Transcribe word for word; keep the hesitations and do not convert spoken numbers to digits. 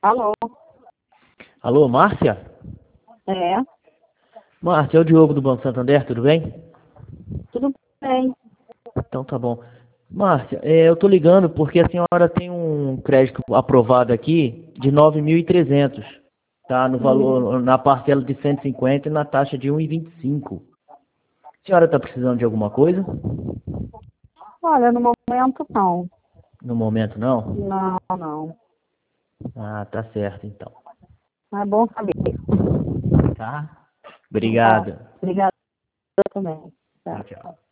Alô? Alô, Márcia? É, Márcia, é o Diogo do Banco Santander, tudo bem? tudo bem. Então tá bom. Márcia, é, eu tô ligando porque a senhora tem um crédito aprovado aqui de nove mil e trezentos, tá? No Hum, valor, na parcela de cento e cinquenta e na taxa de um e vinte e cinco. A senhora tá precisando de alguma coisa? olha, no momento não. No momento não? Não, não. Ah, tá certo então. É bom saber. Tá? Então tá. Obrigado. Obrigada também. Tchau, Tá. tchau.